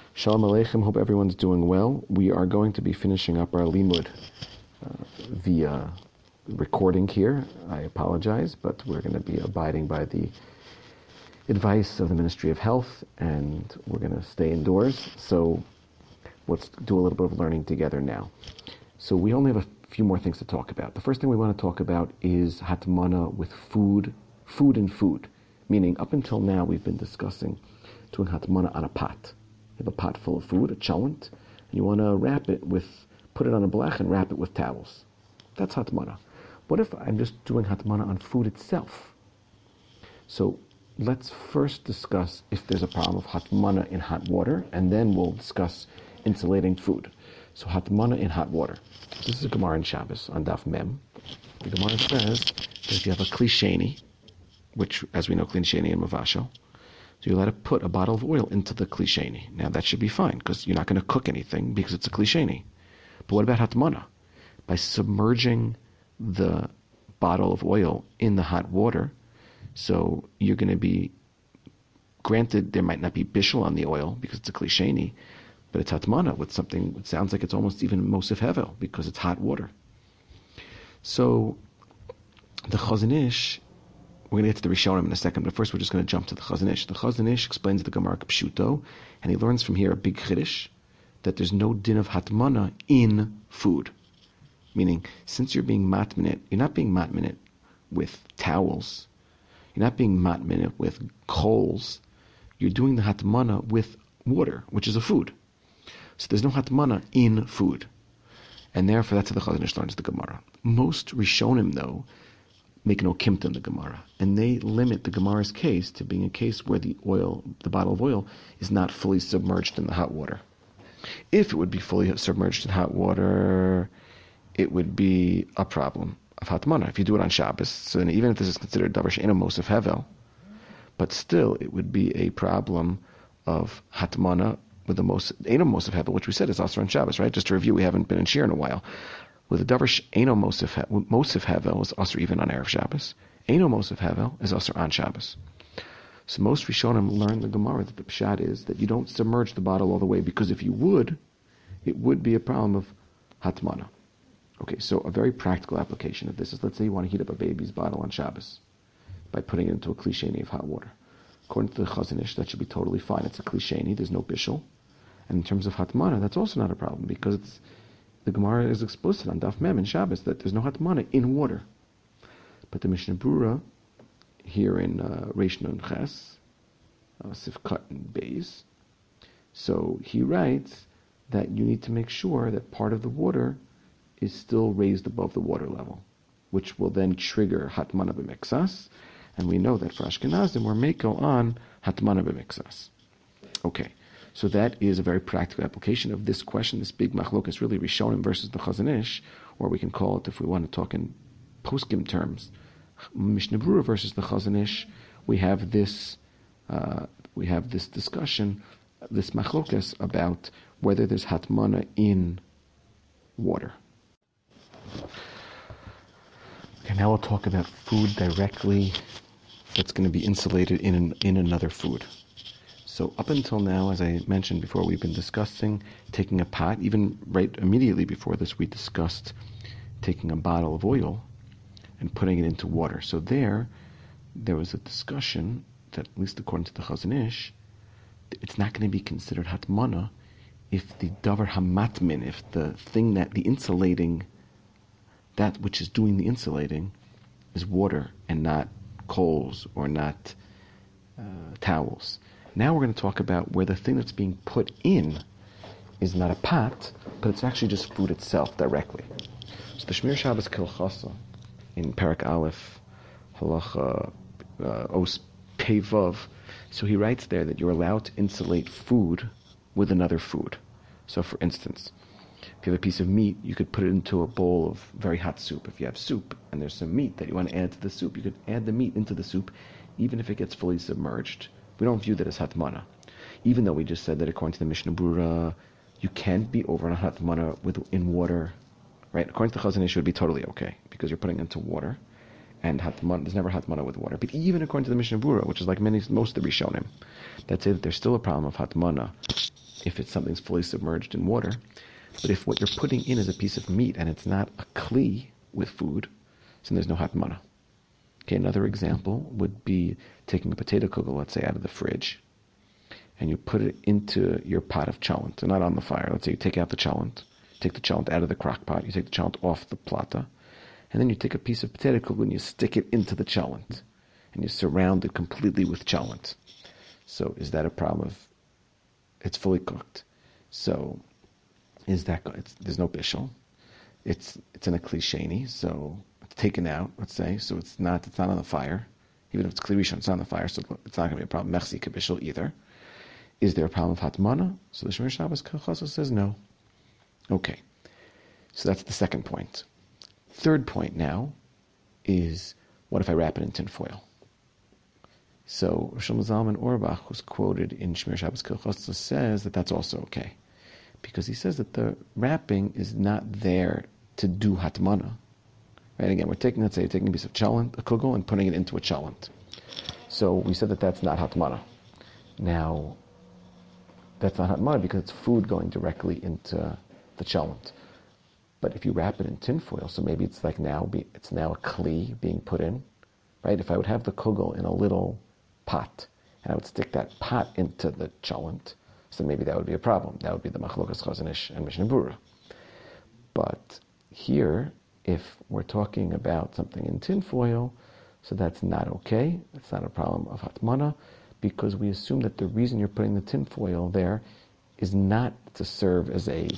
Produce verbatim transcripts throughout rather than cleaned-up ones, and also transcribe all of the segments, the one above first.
Shalom Aleichem, hope everyone's doing well. We are going to be finishing up our limud uh, via recording here. I apologize, but we're going to be abiding by the advice of the Ministry of Health, and we're going to stay indoors. So let's do a little bit of learning together now. So we only have a few more things to talk about. The first thing we want to talk about is hatmana with food, food and food. Meaning, up until now, we've been discussing doing hatmana on a pot. You have a pot full of food, a cholent, and you want to wrap it with, put it on a blech and wrap it with towels. That's hatmana. What if I'm just doing hatmana on food itself? So let's first discuss if there's a problem of hatmana in hot water, and then we'll discuss insulating food. So hatmana in hot water. This is a Gemara in Shabbos on Daf Mem. The Gemara says that if you have a kli sheni, which, as we know, kli sheni and mavasho, so you're allowed to put a bottle of oil into the kli sheni. Now that should be fine, because you're not going to cook anything because it's a kli sheni. But what about hatmana? By submerging the bottle of oil in the hot water, so you're going to be, granted there might not be bishul on the oil because it's a kli sheni, but it's hatmana with something, it sounds like it's almost even mosif hevel because it's hot water. So the Chazon Ish, we're going to get to the Rishonim in a second, but first we're just going to jump to the Chazon Ish. The Chazon Ish explains the Gemara Pshuto, and he learns from here a big chiddush, that there's no din of hatmana in food. Meaning, since you're being matminit, you're not being matminit with towels, you're not being matminit with coals, you're doing the hatmana with water, which is a food. So there's no hatmana in food. And therefore that's how the Chazon Ish learns the Gemara. Most Rishonim, though, make no kimta in the Gemara, and they limit the Gemara's case to being a case where the oil, the bottle of oil, is not fully submerged in the hot water. If it would be fully submerged in hot water, it would be a problem of hatmana. If you do it on Shabbos, so then even if this is considered davar she'eino mosif hevel, but still it would be a problem of hatmana with the most eino mosif hevel, which we said is also on Shabbos, right? Just to review, we haven't been in shir in a while. With the davar she'eino mosif mosif hevel is also even on Erev Shabbos. Eino mosif hevel is also on Shabbos. So most Rishonim learn the Gemara that the pshat is that you don't submerge the bottle all the way, because if you would, it would be a problem of hatmana. Okay, so a very practical application of this is, let's say you want to heat up a baby's bottle on Shabbos by putting it into a kli sheni of hot water. According to the Chazon Ish, that should be totally fine. It's a kli sheni, there's no bishul. And in terms of hatmana, that's also not a problem, because it's, the Gemara is explicit on Daf Mem in Shabbos that there's no hatmana in water. But the Mishnah Brura, here in uh, Reish Nun Ches, uh, Sifkat and Beis, so he writes that you need to make sure that part of the water is still raised above the water level, which will then trigger hatmana b'miksas, and we know that for Ashkenazim we're meko on hatmana b'miksas. Okay, so that is a very practical application of this question. This big machlokas really Rishonim versus the Chazon Ish, or we can call it, if we want to talk in poskim terms, Mishnah Brura versus the Chazon Ish. We have this, uh, we have this discussion, this machlokas about whether there's hatmana in water. Okay, now we'll talk about food directly that's going to be insulated in an, in another food. So up until now, as I mentioned before, we've been discussing taking a pot. Even right immediately before this, we discussed taking a bottle of oil and putting it into water. So there, there was a discussion that, at least according to the Chazon Ish, it's not going to be considered hatmana if the davar hamatmin, if the thing that, the insulating, that which is doing the insulating, is water and not coals or not uh, towels. Now we're going to talk about where the thing that's being put in is not a pot, but it's actually just food itself directly. So the Shmir Shabbos Kilchasa in Parak Aleph, Halacha uh, Os Pevav, so he writes there that you're allowed to insulate food with another food. So for instance, if you have a piece of meat, you could put it into a bowl of very hot soup. If you have soup and there's some meat that you want to add to the soup, you could add the meat into the soup, even if it gets fully submerged. We don't view that as hatmana. Even though we just said that according to the Mishnah Brura, you can't be over on hatmana with in water, right? According to the Chazon Ish, it would be totally okay, because you're putting it into water, and hatmana, there's never hatmana with water. But even according to the Mishnah Brura, which is like many, most of the Rishonim, that say that there's still a problem of hatmana if it's something's fully submerged in water. But if what you're putting in is a piece of meat and it's not a kli with food, so there's no hatmana. Okay, another example would be taking a potato kugel, let's say, out of the fridge, and you put it into your pot of cholent, and not on the fire. Let's say you take out the cholent, take the cholent out of the crock pot, you take the cholent off the plata, and then you take a piece of potato kugel and you stick it into the cholent, and you surround it completely with cholent. So is that a problem of it's fully cooked? So is that it's, there's no bishul? It's it's in a klisheni, so it's taken out. Let's say so it's not it's not on the fire, even if it's kli rishon, it's not on the fire, so it's not going to be a problem. Mechsi kabishul either. Is there a problem of hatmana? So the Shomer Shabbos Kachasa says no. Okay, so that's the second point. Third point now is what if I wrap it in tin foil? So Shlomo Zalman Auerbach, who's quoted in Shomer Shabbos Kachasa, says that that's also okay, because he says that the wrapping is not there to do hatmana. Right? Again, we're taking, let's say, taking a piece of cholent, a kugel, and putting it into a cholent. So we said that that's not hatmana. Now, that's not hatmana because it's food going directly into the cholent. But if you wrap it in tinfoil, so maybe it's like now, be, it's now a kli being put in, right? If I would have the kugel in a little pot, and I would stick that pot into the cholent, so maybe that would be a problem. That would be the machlokas Chazon Ish and Mishnah Berurah. But here, if we're talking about something in tinfoil, so that's not okay. It's not a problem of hatmana, because we assume that the reason you're putting the tinfoil there is not to serve as a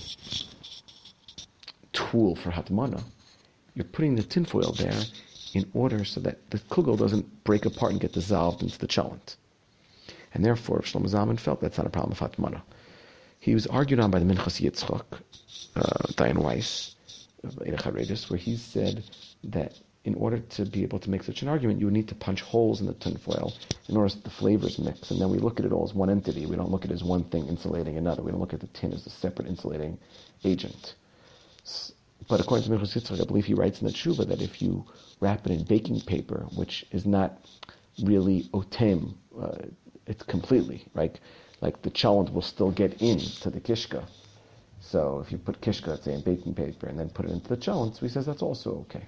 tool for hatmana. You're putting the tinfoil there in order so that the kugel doesn't break apart and get dissolved into the cholent. And therefore, Shlomo Zalman felt that's not a problem of hatmana. He was argued on by the Minchas Yitzchak, uh, Dayan Weiss, where he said that in order to be able to make such an argument, you would need to punch holes in the tinfoil in order that the flavors mix. And then we look at it all as one entity. We don't look at it as one thing insulating another. We don't look at the tin as a separate insulating agent. But according to Minchas Yitzchak, I believe he writes in the Tshuva that if you wrap it in baking paper, which is not really otem, uh, it's completely, right? Like the cholent will still get into the kishka. So if you put kishka, let's say, in baking paper and then put it into the cholent, so he says that's also okay.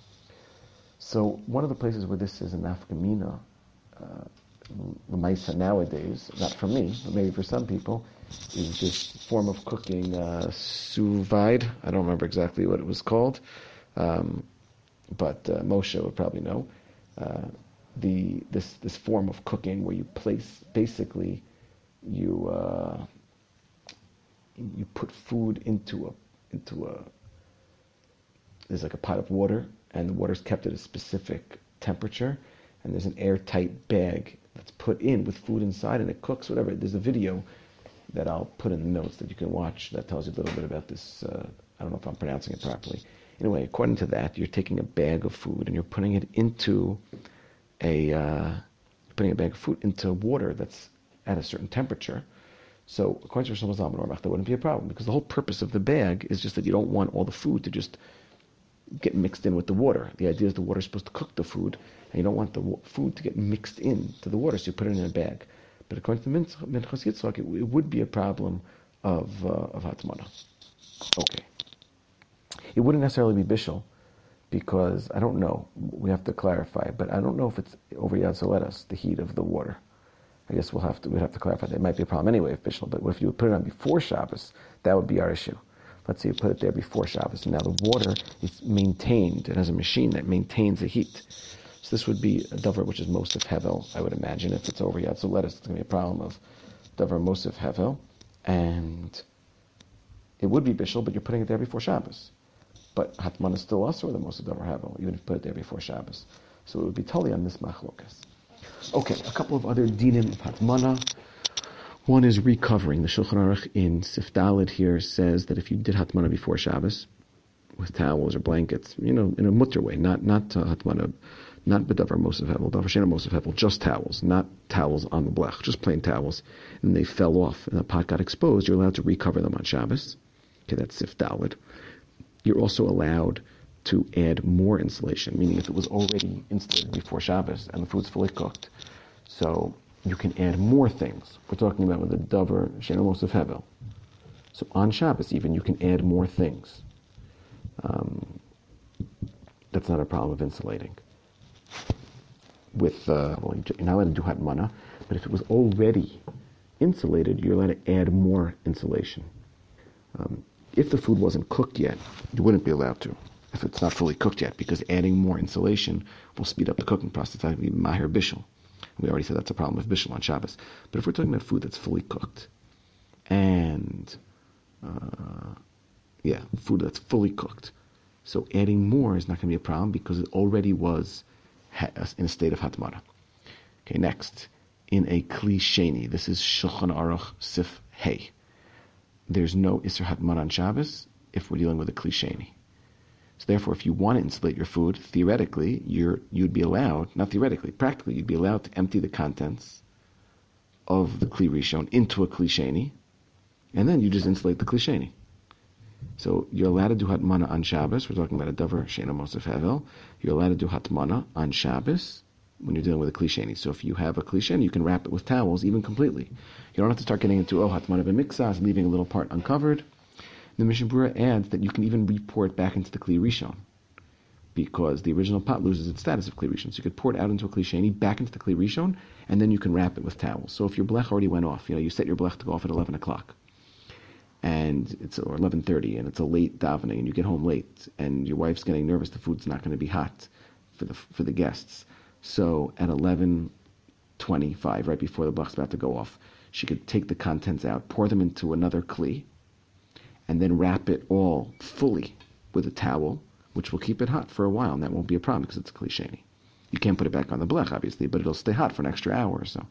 So one of the places where this is an nafkamina, uh, l'maisa nowadays, not for me, but maybe for some people, is this form of cooking, uh, sous vide. I don't remember exactly what it was called, um, but uh, Moshe would probably know. Uh, the this this form of cooking where you place basically you uh, you put food into a into a there's like a pot of water, and the water's kept at a specific temperature, and there's an airtight bag that's put in with food inside, and it cooks whatever. There's a video that I'll put in the notes that you can watch that tells you a little bit about this. Uh, I don't know if I'm pronouncing it properly. Anyway, according to that, you're taking a bag of food and you're putting it into a uh, putting a bag of food into water that's at a certain temperature. So according to Shlomo Zalman Auerbach, that wouldn't be a problem, because the whole purpose of the bag is just that you don't want all the food to just get mixed in with the water. The idea is the water is supposed to cook the food, and you don't want the w- food to get mixed in to the water, so you put it in a bag. But according to Minchas Yitzchak, it, it would be a problem of uh, of hatmana. Okay. It wouldn't necessarily be bishul, because I don't know. We have to clarify, but I don't know if it's over Yad Soledas, the heat of the water. I guess we'll have to we'd have to clarify that. It might be a problem anyway if bishul, but if you would put it on before Shabbos, that would be our issue. Let's say you put it there before Shabbos, and now the water is maintained. It has a machine that maintains the heat. So this would be a davar which is Mosef Hevel, I would imagine. If it's over Yad Soledas, it's going to be a problem of davar Mosef Hevel, and it would be bishul, but you're putting it there before Shabbos. But hatman is still also the Mosef davar Hevel, even if you put it there before Shabbos. So it would be totally on this machlokas. Okay, a couple of other dinim of hatmana. One is recovering. The Shulchan Aruch in Sif Daled here says that if you did hatmana before Shabbos with towels or blankets, you know, in a mutter way, not not uh, hatmana, not bedavar Mosef Hevel, davar shena Mosef Hevel, just towels, not towels on the blech, just plain towels, and they fell off and the pot got exposed, you're allowed to recover them on Shabbos. Okay, that's Sif Daled. You're also allowed to add more insulation, meaning if it was already insulated before Shabbos and the food's fully cooked, so you can add more things. We're talking about with the davar she'eino mosif hevel. So on Shabbos even, you can add more things. Um, that's not a problem of insulating. With, uh, well, you're not allowed to do hatmana, but if it was already insulated, you're allowed to add more insulation. Um, if the food wasn't cooked yet, you wouldn't be allowed to, if it's not fully cooked yet, because adding more insulation will speed up the cooking process. That would be mahir bishul. We already said that's a problem with bishul on Shabbos. But if we're talking about food that's fully cooked, and, uh, yeah, food that's fully cooked, so adding more is not going to be a problem because it already was in a state of hatmana. Okay, next, in a kli sheni, this is Shulchan Aruch Sif Hey. There's no Isser hatmana on Shabbos if we're dealing with a kli sheni. So therefore, if you want to insulate your food, theoretically, you're, you'd be allowed, not theoretically, practically, you'd be allowed to empty the contents of the kli rishon into a kli sheni, and then you just insulate the kli sheni. So you're allowed to do hatmana on Shabbos. We're talking about a davar she'eino mosif hevel. You're allowed to do hatmana on Shabbos when you're dealing with a kli sheni. So if you have a kli sheni, you can wrap it with towels, even completely. You don't have to start getting into, oh, hatmana b'mikzas, leaving a little part uncovered. The Mishnah Berurah adds that you can even re-pour it back into the kli rishon, because the original pot loses its status of kli rishon. So you could pour it out into a kli sheni, back into the kli rishon, and then you can wrap it with towels. So if your blech already went off, you know, you set your blech to go off at eleven o'clock, and it's or eleven thirty, and it's a late davening, and you get home late, and your wife's getting nervous, the food's not going to be hot for the for the guests. So at eleven twenty-five, right before the blech's about to go off, she could take the contents out, pour them into another kli, and then wrap it all fully with a towel, which will keep it hot for a while, and that won't be a problem because it's a kli sheni. You can't put it back on the blech, obviously, but it'll stay hot for an extra hour or so.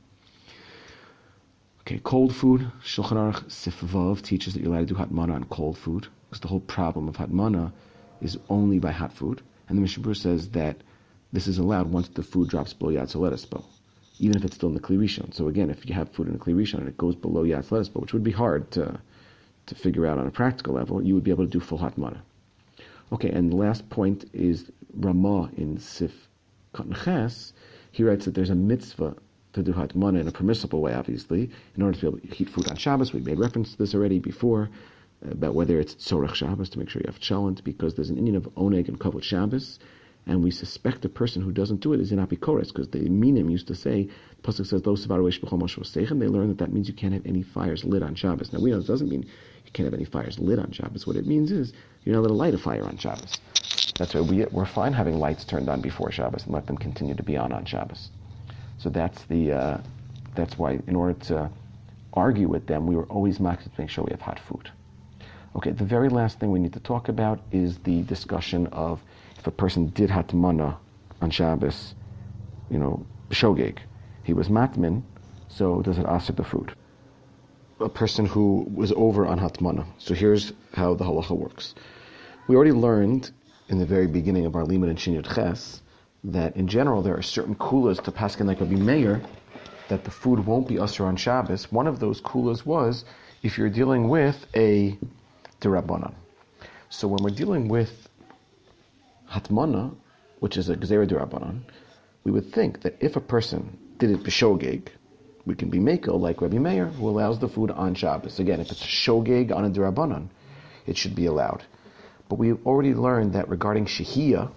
Okay, cold food. Shulchan Aruch Sif Vav teaches that you're allowed to do hatmana on cold food, because the whole problem of hatmana is only by hot food. And the Mishnah Berurah says that this is allowed once the food drops below Yad Soledespo, even if it's still in the Kli Rishon. So again, if you have food in the Kli Rishon and it goes below Yad Soledespo, which would be hard to to figure out on a practical level, you would be able to do full hatmana. Okay, and the last point is Ramah in Sif Katan Ches. He writes that there's a mitzvah to do hatmana in a permissible way, obviously, in order to be able to heat food on Shabbos. We made reference to this already before, about whether it's Tzorech Shabbos, to make sure you have chalent, because there's an Indian of Oneg and Kavod Shabbos, and we suspect a person who doesn't do it is in Apikoros, because the Minim used to say, the Pasuk says, those they learn that that means you can't have any fires lit on Shabbos. Now we know it doesn't mean you can't have any fires lit on Shabbos. What it means is, you're not allowed to light a fire on Shabbos. That's why we, we're fine having lights turned on before Shabbos and let them continue to be on on Shabbos. So that's the uh, that's why, in order to argue with them, we were always making to make sure we have hot food. Okay, the very last thing we need to talk about is the discussion of if a person did hatmana on Shabbos, you know, shogeg, he was matmin, so does it aser the food? A person who was over on hatmana. So here's how the halacha works. We already learned in the very beginning of our limud in Shin Yud Ches that in general there are certain kulas to paskin like Rabbi Meir that the food won't be aser on Shabbos. One of those kulas was if you're dealing with a derabanan. So when we're dealing with hatmana, which is a gzera derabanan, we would think that if a person did it b'shogeg, we can be mekel like Rabbi Meir, who allows the food on Shabbos. Again, if it's a shogeg on a derabanan, it should be allowed. But we already learned that regarding shehiyah,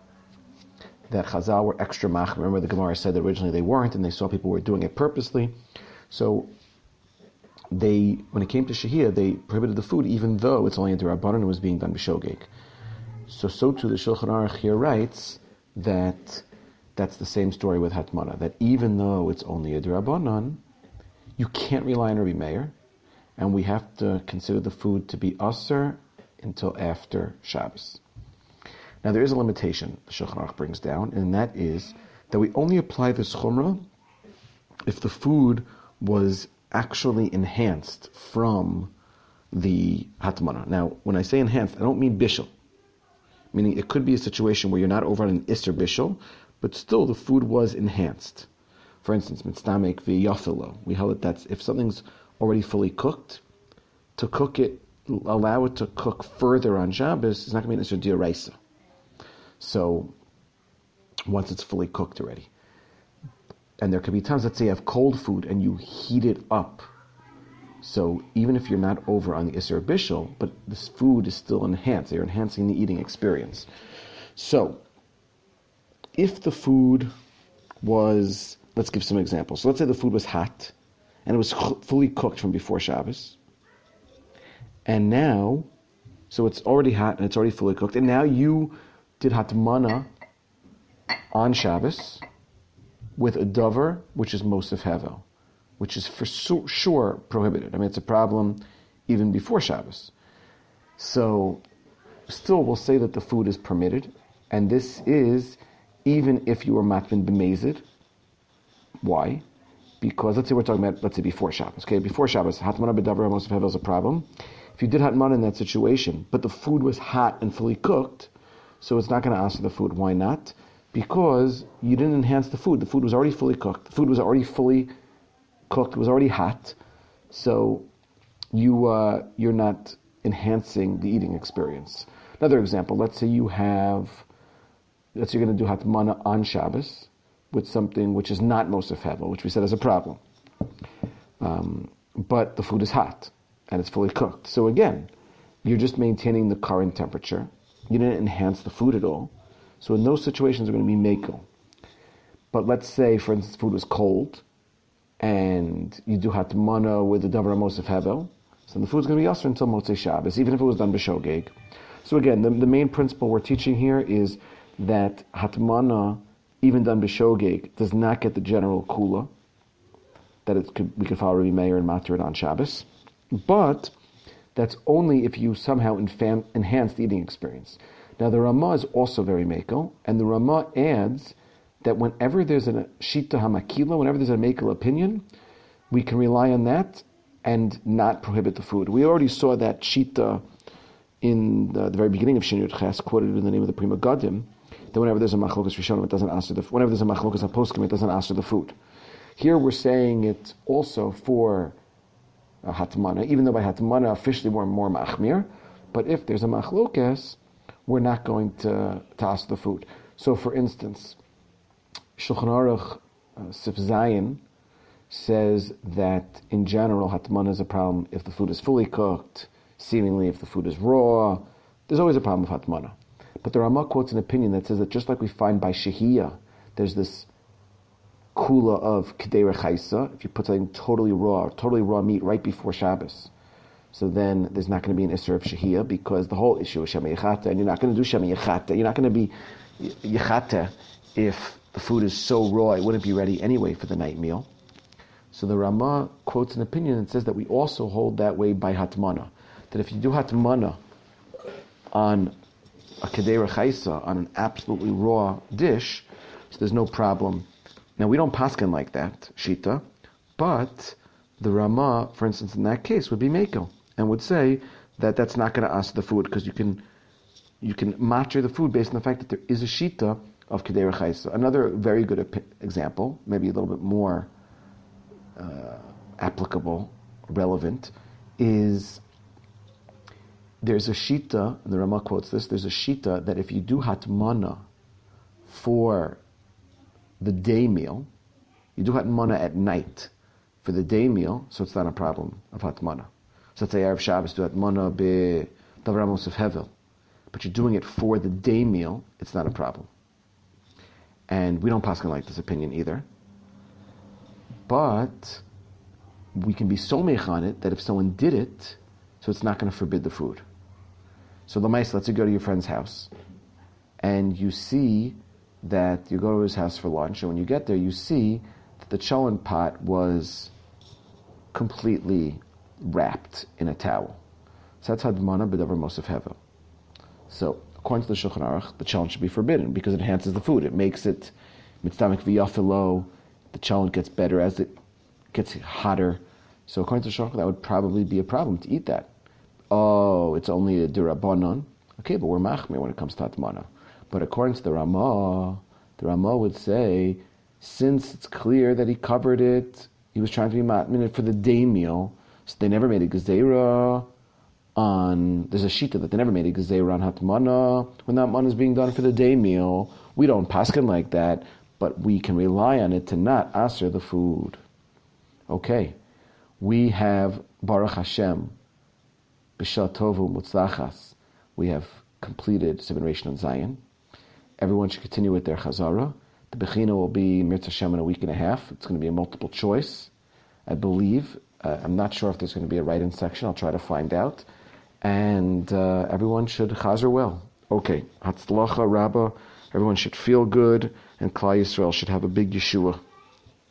that Chazal were extra mach. Remember, the Gemara said that originally they weren't, and they saw people were doing it purposely. So they, when it came to shehiyah, they prohibited the food, even though it's only a derabanan and was being done b'shogeg. So, so too, the Shulchan Aruch here writes that that's the same story with hatmana, that even though it's only a derabanan, you can't rely on Rabbi Meir, and we have to consider the food to be aser until after Shabbos. Now there is a limitation the Shulchan Aruch brings down, and that is that we only apply this chumrah if the food was actually enhanced from the hatmana. Now, when I say enhanced, I don't mean bishul, meaning it could be a situation where you're not over on an isser bishul, but still the food was enhanced. For instance, mitznamek v'yafilo. We held it that's if something's already fully cooked, to cook it, allow it to cook further on Shabbos is not going to be an isser d'oraisa. So, once it's fully cooked already. And there could be times, let's say you have cold food and you heat it up. So even if you're not over on the Isser Bishul, but this food is still enhanced. They're enhancing the eating experience. So if the food was, let's give some examples. So let's say the food was hot and it was fully cooked from before Shabbos. And now, so it's already hot and it's already fully cooked. And now you did hatmana on Shabbos with a dover, which is Mosef Hevel, which is for sure prohibited. I mean, it's a problem even before Shabbos. So, still we'll say that the food is permitted, and this is even if you were matmin b'mezid. Why? Because let's say we're talking about, let's say before Shabbos. Okay, before Shabbos, hatmana b'davar Mosef Hevel is a problem. If you did hatmana in that situation, but the food was hot and fully cooked, so it's not going to ask for the food. Why not? Because you didn't enhance the food. The food was already fully cooked. The food was already fully cooked. It was already hot. So you, uh, you're not enhancing the eating experience. Another example, let's say you have, let's say you're going to do hatmana on Shabbos with something which is not Mosef Hevel, which we said is a problem. Um, but the food is hot and it's fully cooked. So again, you're just maintaining the current temperature. You didn't enhance the food at all. So in those situations, are going to be mekel. But let's say, for instance, food was cold, and you do hatmana with the davar Mosef Hevel, so the food's going to be usher until Motzei Shabbos, even if it was done b'shogeg. So again, the, the main principle we're teaching here is that hatmana, even done b'shogeg, does not get the general kula, that it could, we could follow Rabbi Meir and matter it on Shabbos. But that's only if you somehow infan- enhance the eating experience. Now the Ramah is also very mekel, and the Ramah adds that whenever there's a shita hamakila, whenever there's a mekel opinion, we can rely on that and not prohibit the food. We already saw that shita in the, the very beginning of Shin Yud Ches, quoted in the name of the Prima Gadim, that whenever there's a machlokas rishonim, it doesn't answer the whenever there's a machlokas aposkim, it doesn't answer the food. Here we're saying it also for uh, hatmana, even though by hatmana officially we're more machmir, but if there's a machlokas, we're not going to toss the food. So, for instance, Shulchan Aruch uh, Sif Zayin says that in general, hatmana is a problem if the food is fully cooked. Seemingly, if the food is raw, there's always a problem with hatmana. But the Ramah quotes an opinion that says that just like we find by shehiyah, there's this kula of kedei rechaisa. If you put something totally raw, totally raw meat right before Shabbos, so then there's not going to be an Isser of Shehiyah because the whole issue is Shema Yechata, and you're not going to do Shema Yechata. You're not going to be Yechata if the food is so raw it wouldn't be ready anyway for the night meal. So the Ramah quotes an opinion that says that we also hold that way by Hatmana. That if you do Hatmana on a Kedei Rechaisa, on an absolutely raw dish, so there's no problem. Now we don't paskin like that, Shita, but the Ramah, for instance, in that case, would be Mekel, and would say that that's not going to ask the food because you can you can matcher the food based on the fact that there is a shita of kedei rechaisa. Another very good ep- example, maybe a little bit more uh, applicable, relevant, is there's a shita, and the Ramah quotes this, there's a shita that if you do hatmana for the day meal, you do hatmana at night for the day meal, so it's not a problem of hatmana. So let's say Erev Shabbos, do hatmana be davar Mosef Hevel, but you're doing it for the day meal, it's not a problem. And we don't paskin like this opinion either. But we can be so meich on it that if someone did it, so it's not going to forbid the food. So Lamais, let's say you go to your friend's house, and you see that you go to his house for lunch, and when you get there, you see that the cholent pot was completely wrapped in a towel. So that's hadmana b'davar Mosef Hevel. So according to the Shulchan Aruch, the cholent should be forbidden because it enhances the food. It makes it mitzdamek v'yafilo. The cholent gets better as it gets hotter. So according to the Shulchan Aruch, that would probably be a problem to eat that. Oh, it's only a dirabanan. Okay, but we're machmir when it comes to hatmana. But according to the Ramah, the Ramah would say, since it's clear that he covered it, he was trying to be matmin for the day meal, so they never made a gezerah on, there's a shita that they never made a gezerah on hatmana when that man is being done for the day meal. We don't paskin like that, but we can rely on it to not aser the food. Okay, we have Baruch Hashem, B'Shah Tovu Mutzlachas. We have completed Sivan Reish Nun Zayin. Everyone should continue with their Chazara. The Bechina will be Mirz Hashem in a week and a half. It's going to be a multiple choice, I believe. Uh, I'm not sure if there's going to be a write-in section. I'll try to find out. And uh, everyone should Chazer well. Okay, Hatzlacha Rabbah. Everyone should feel good, and Klal Yisrael should have a big Yeshua.